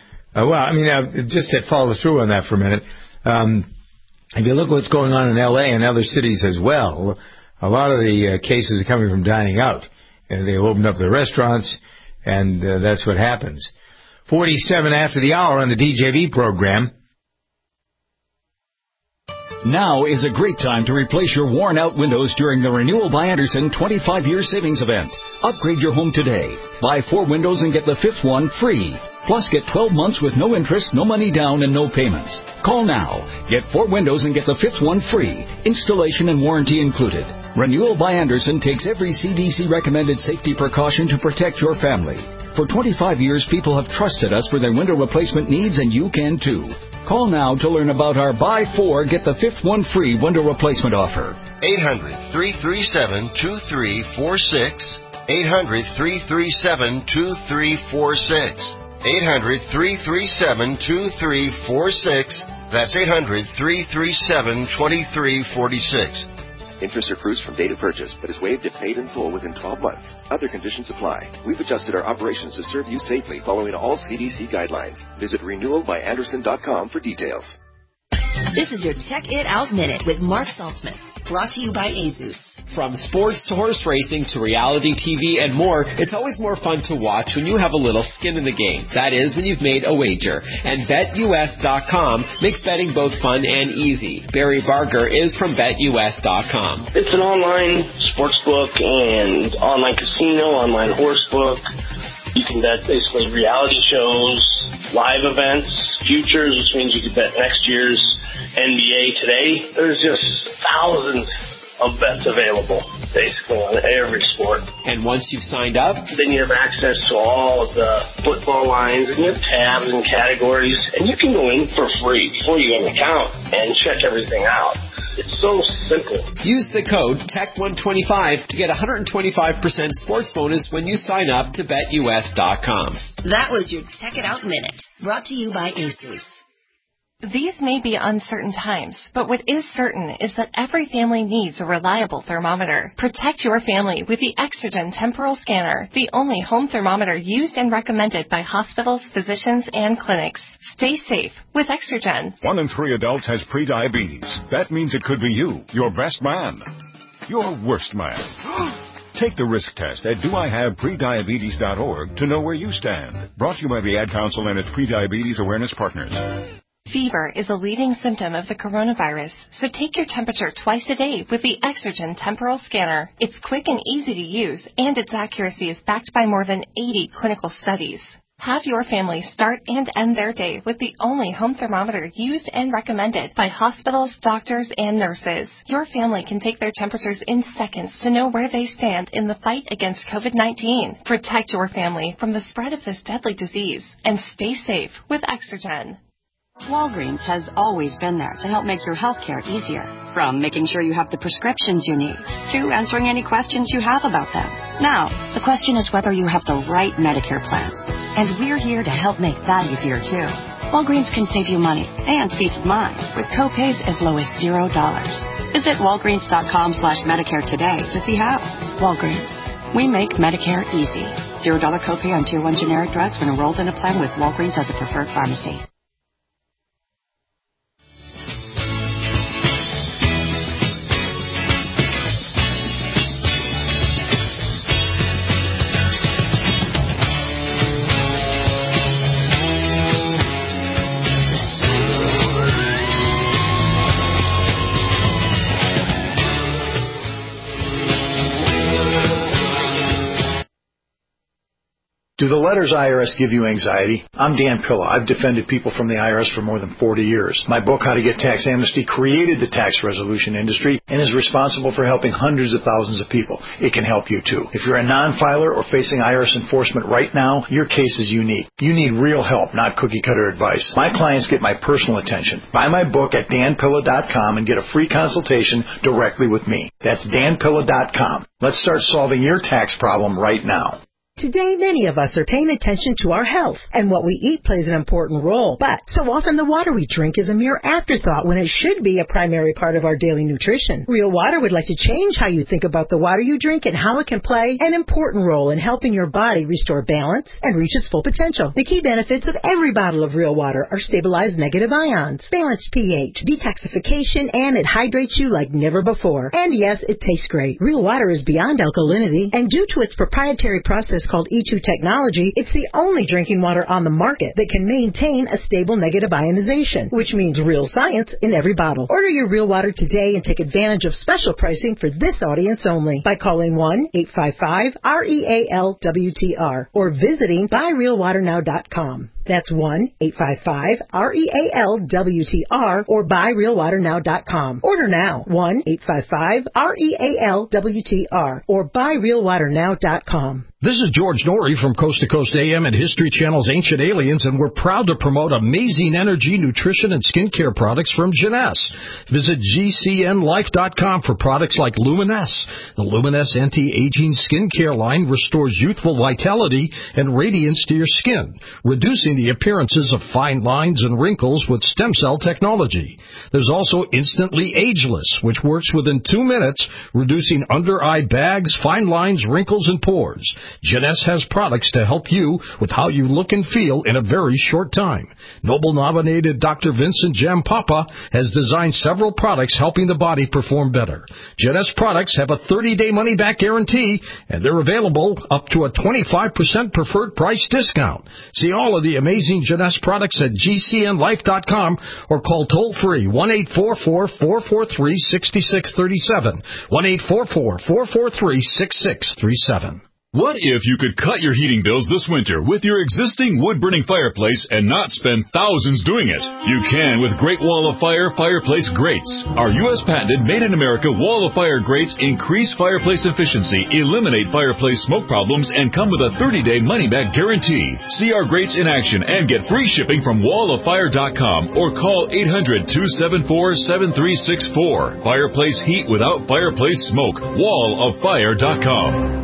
just to follow through on that for a minute. If you look at what's going on in L.A. and other cities as well, a lot of the cases are coming from dining out. and they open up the restaurants, and that's what happens. 47 after the hour on the DJV program. Now is a great time to replace your worn-out windows during the Renewal by Andersen 25-year savings event. Upgrade your home today. Buy 4 windows and get the 5th one free. Plus, get 12 months with no interest, no money down, and no payments. Call now. Get 4 windows and get the 5th one free. Installation and warranty included. Renewal by Andersen takes every CDC-recommended safety precaution to protect your family. For 25 years, people have trusted us for their window replacement needs, and you can too. Call now to learn about our Buy 4, Get the 5th one free window replacement offer. 800-337-2346. 800-337-2346. 800-337-2346. That's 800-337-2346. Interest accrues from date of purchase, but is waived if paid in full within 12 months. Other conditions apply. We've adjusted our operations to serve you safely following all CDC guidelines. Visit renewalbyandersen.com for details. This is your Tech It Out Minute with Mark Saltzman, brought to you by ASUS. From sports to horse racing to reality TV and more, it's always more fun to watch when you have a little skin in the game. That is, when you've made a wager. And BetUS.com makes betting both fun and easy. Barry Barger is from BetUS.com. It's an online sportsbook and online casino, online horse book. You can bet basically reality shows, live events, futures, which means you can bet next year's NBA today. There's just thousands of bets available, basically, on every sport. And once you've signed up, then you have access to all of the football lines, and you have tabs and categories, and you can go in for free before you have an account and check everything out. It's so simple. Use the code TECH125 to get 125% sports bonus when you sign up to BetUS.com. That was your Tech It Out Minute, brought to you by ASUS. These may be uncertain times, but what is certain is that every family needs a reliable thermometer. Protect your family with the Exergen Temporal Scanner, the only home thermometer used and recommended by hospitals, physicians, and clinics. Stay safe with Exergen. 1 in 3 adults has prediabetes. That means it could be you, your best man, your worst man. Take the risk test at doihaveprediabetes.org to know where you stand. Brought to you by the Ad Council and its Prediabetes Awareness Partners. Fever is a leading symptom of the coronavirus, so take your temperature twice a day with the Exergen Temporal Scanner. It's quick and easy to use, and its accuracy is backed by more than 80 clinical studies. Have your family start and end their day with the only home thermometer used and recommended by hospitals, doctors, and nurses. Your family can take their temperatures in seconds to know where they stand in the fight against COVID-19. Protect your family from the spread of this deadly disease, and stay safe with Exergen. Walgreens has always been there to help make your healthcare easier. From making sure you have the prescriptions you need to answering any questions you have about them. Now, the question is whether you have the right Medicare plan. And we're here to help make that easier too. Walgreens can save you money and peace of mind with copays as low as $0. Visit walgreens.com/Medicare today to see how. Walgreens. We make Medicare easy. $0 copay on Tier 1 generic drugs when enrolled in a plan with Walgreens as a preferred pharmacy. Do the letters IRS give you anxiety? I'm Dan Pilla. I've defended people from the IRS for more than 40 years. My book, How to Get Tax Amnesty, created the tax resolution industry and is responsible for helping hundreds of thousands of people. It can help you too. If you're a non-filer or facing IRS enforcement right now, your case is unique. You need real help, not cookie-cutter advice. My clients get my personal attention. Buy my book at danpilla.com and get a free consultation directly with me. That's danpilla.com. Let's start solving your tax problem right now. Today, many of us are paying attention to our health, and what we eat plays an important role. But so often the water we drink is a mere afterthought when it should be a primary part of our daily nutrition. Real Water would like to change how you think about the water you drink and how it can play an important role in helping your body restore balance and reach its full potential. The key benefits of every bottle of Real Water are stabilized negative ions, balanced pH, detoxification, and it hydrates you like never before. And yes, it tastes great. Real Water is beyond alkalinity, and due to its proprietary process called E2 technology, it's the only drinking water on the market that can maintain a stable negative ionization, which means real science in every bottle. Order your Real Water today and take advantage of special pricing for this audience only by calling 1-855-REALWTR or visiting buyrealwaternow.com. That's 1-855-REALWTR or buyrealwaternow.com. Order now. 1-855-REALWTR or buyrealwaternow.com. This is George Norrie from Coast to Coast AM and History Channel's Ancient Aliens, and we're proud to promote amazing energy, nutrition, and skincare products from Jeunesse. Visit GCNLife.com for products like Luminesse. The Luminesse anti-aging skincare line restores youthful vitality and radiance to your skin, reducing the appearances of fine lines and wrinkles with stem cell technology. There's also Instantly Ageless, which works within 2 minutes, reducing under-eye bags, fine lines, wrinkles, and pores. Jeunesse has products to help you with how you look and feel in a very short time. Nobel-nominated Dr. Vincent Jampapa has designed several products helping the body perform better. Jeunesse products have a 30-day money-back guarantee, and they're available up to a 25% preferred price discount. See all of the amazing Jeunesse products at GCNLife.com or call toll-free 1-844-443-6637, 1-844-443-6637. What if you could cut your heating bills this winter with your existing wood-burning fireplace and not spend thousands doing it? You can with Great Wall of Fire fireplace grates. Our U.S. patented made-in-America Wall of Fire grates increase fireplace efficiency, eliminate fireplace smoke problems, and come with a 30-day money-back guarantee. See our grates in action and get free shipping from walloffire.com or call 800-274-7364. Fireplace heat without fireplace smoke. walloffire.com.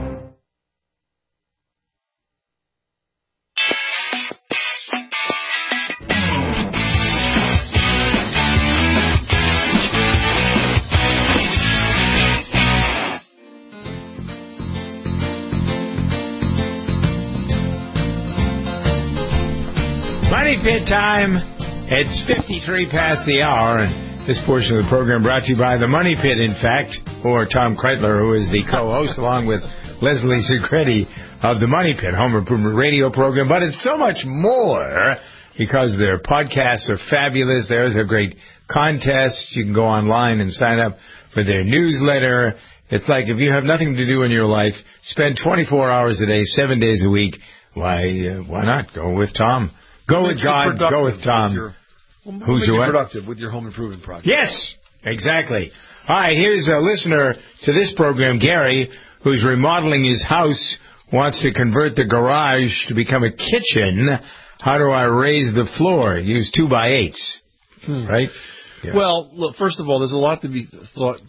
Money Pit time. It's 53 past the hour, and this portion of the program brought to you by the Money Pit, in fact, or Tom Kreitler, who is the co-host, along with Leslie Segretti of the Money Pit, home improvement radio program. But it's so much more because their podcasts are fabulous. There's a great contest. You can go online and sign up for their newsletter. It's like if you have nothing to do in your life, spend 24 hours a day, 7 days a week. Why not? Go with Tom. Go with God, go with Tom. Who's your what? Productive with your home improvement project. Yes, exactly. All right, here's a listener to this program, Gary, who's remodeling his house, wants to convert the garage to become a kitchen. How do I raise the floor? Use 2x8s, right? Yeah. Well, look, first of all, there's a lot to be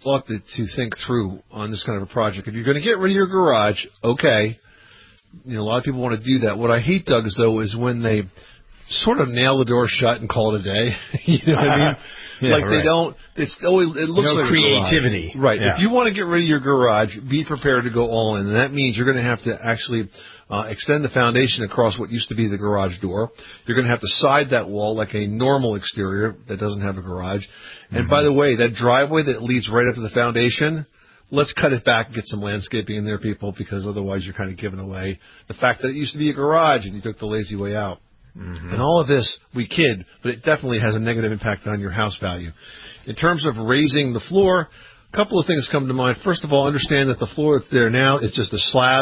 to think through on this kind of a project. If you're going to get rid of your garage, okay. A lot of people want to do that. What I hate, Doug, though, is when they sort of nail the door shut and call it a day. You know what I mean? Yeah, like right. They don't. It looks like creativity. Right. Yeah. If you want to get rid of your garage, be prepared to go all in, and that means you're going to have to actually extend the foundation across what used to be the garage door. You're going to have to side that wall like a normal exterior that doesn't have a garage. And by the way, that driveway that leads right up to the foundation, let's cut it back and get some landscaping in there, people, because otherwise you're kind of giving away the fact that it used to be a garage and you took the lazy way out. And all of this, we kid, but it definitely has a negative impact on your house value. In terms of raising the floor, a couple of things come to mind. First of all, understand that the floor that's there now is just a slab,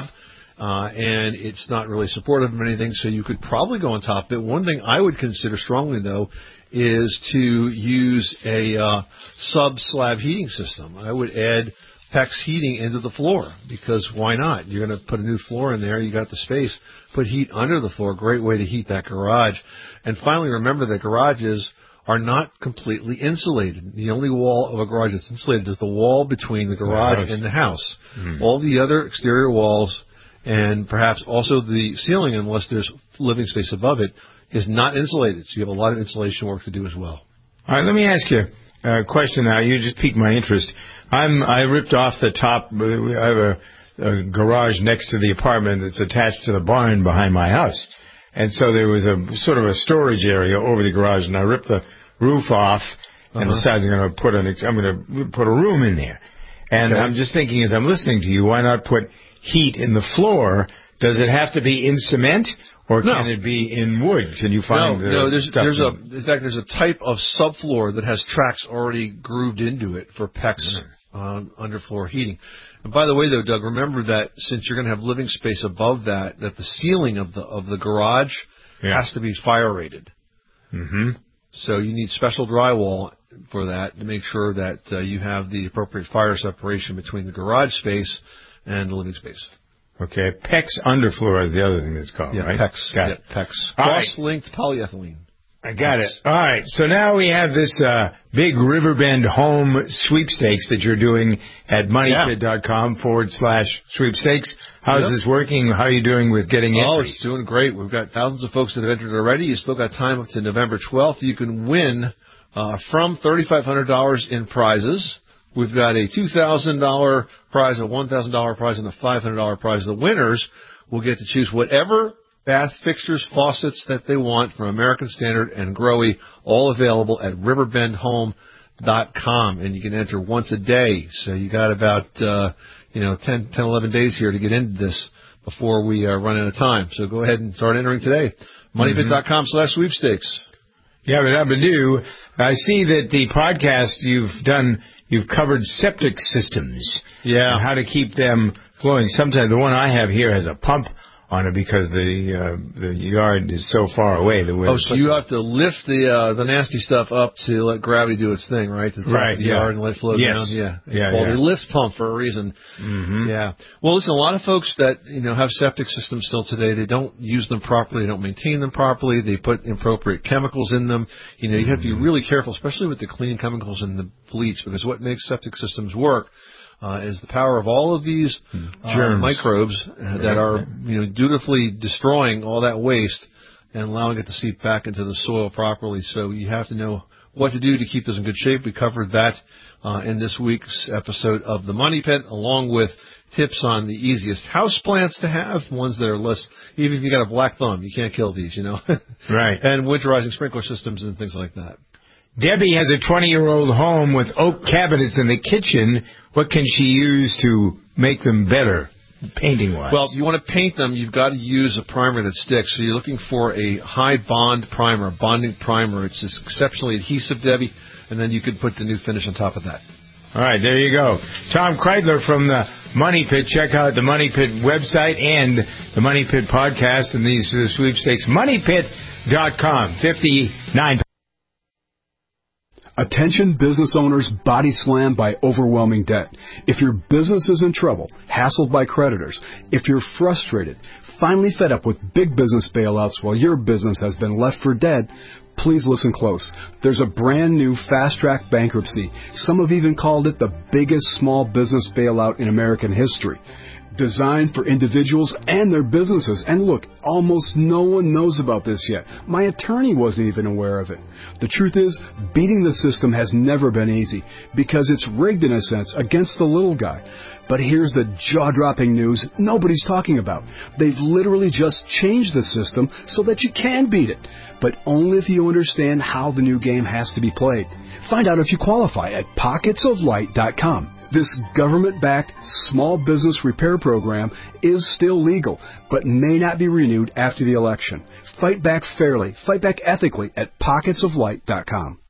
and it's not really supportive of anything, so you could probably go on top of it. One thing I would consider strongly, though, is to use a sub-slab heating system. I would add PEX heating into the floor, because why not? You're going to put a new floor in there. You got the space. Put heat under the floor. Great way to heat that garage. And finally, remember that garages are not completely insulated. The only wall of a garage that's insulated is the wall between the garage and the house. All the other exterior walls And perhaps also the ceiling, unless there's living space above it, is not insulated. So you have a lot of insulation work to do as well. All right, let me ask you a question now. You just piqued my interest. I ripped off the top. I have a garage next to the apartment that's attached to the barn behind my house. And so there was a sort of a storage area over the garage, and I ripped the roof off and decided I'm going to put a room in there. And I'm just thinking, as I'm listening to you, why not put heat in the floor? Does it have to be in cement, or can it be in wood? Can you find in fact, there's a type of subfloor that has tracks already grooved into it for PEX underfloor heating. And by the way, though, Doug, remember that since you're going to have living space above that the ceiling of the garage has to be fire rated. Mm-hmm. So you need special drywall for that to make sure that you have the appropriate fire separation between the garage space and the living space. Okay, PEX underfloor is the other thing that's called, right? PEX. Got it. PEX. Cross-linked polyethylene. I got it. All right, so now we have this big Riverbend home sweepstakes that you're doing at moneypit.com/sweepstakes. How's this working? How are you doing with getting entries? Oh, it's doing great. We've got thousands of folks that have entered already. You still got time up to November 12th. You can win from $3,500 in prizes. We've got a $2,000 prize, a $1,000 prize, and a $500 prize. The winners will get to choose whatever bath fixtures, faucets that they want from American Standard and Grohe, all available at riverbendhome.com. And you can enter once a day. So you got about 10, 11 days here to get into this before we run out of time. So go ahead and start entering today. moneypit.com/sweepstakes. Yeah, but I see that the podcast you've covered septic systems. Yeah. And how to keep them flowing. Sometimes the one I have here has a pump on it because the yard is so far away. So you have to lift the nasty stuff up to let gravity do its thing, right? To the top of the yard and let it flow down. Yeah. The lift pump for a reason. Mm-hmm. Yeah. Well, listen, a lot of folks that have septic systems still today, they don't use them properly, they don't maintain them properly, they put inappropriate chemicals in them. You have to be really careful, especially with the cleaning chemicals and the bleach, because what makes septic systems work is the power of all of these microbes that are dutifully destroying all that waste and allowing it to seep back into the soil properly. So you have to know what to do to keep this in good shape. We covered that in this week's episode of The Money Pit, along with tips on the easiest house plants to have, ones that are less, even if you got a black thumb, you can't kill these, Right. And winterizing sprinkler systems and things like that. Debbie has a 20-year-old home with oak cabinets in the kitchen. What can she use to make them better, painting-wise? Well, if you want to paint them, you've got to use a primer that sticks. So you're looking for a high bond primer, a bonding primer. It's exceptionally adhesive, Debbie, and then you could put the new finish on top of that. All right, there you go. Tom Kreidler from the Money Pit. Check out the Money Pit website and the Money Pit podcast and these sweepstakes. MoneyPit.com. 59. Attention business owners body slammed by overwhelming debt. If your business is in trouble, hassled by creditors, if you're frustrated, finally fed up with big business bailouts while your business has been left for dead, please listen close. There's a brand new fast-track bankruptcy. Some have even called it the biggest small business bailout in American history. Designed for individuals and their businesses. And look, almost no one knows about this yet. My attorney wasn't even aware of it. The truth is, beating the system has never been easy because it's rigged in a sense against the little guy. But here's the jaw-dropping news nobody's talking about. They've literally just changed the system so that you can beat it, but only if you understand how the new game has to be played. Find out if you qualify at pocketsoflight.com. This government-backed small business repair program is still legal, but may not be renewed after the election. Fight back fairly, fight back ethically at pocketsoflight.com.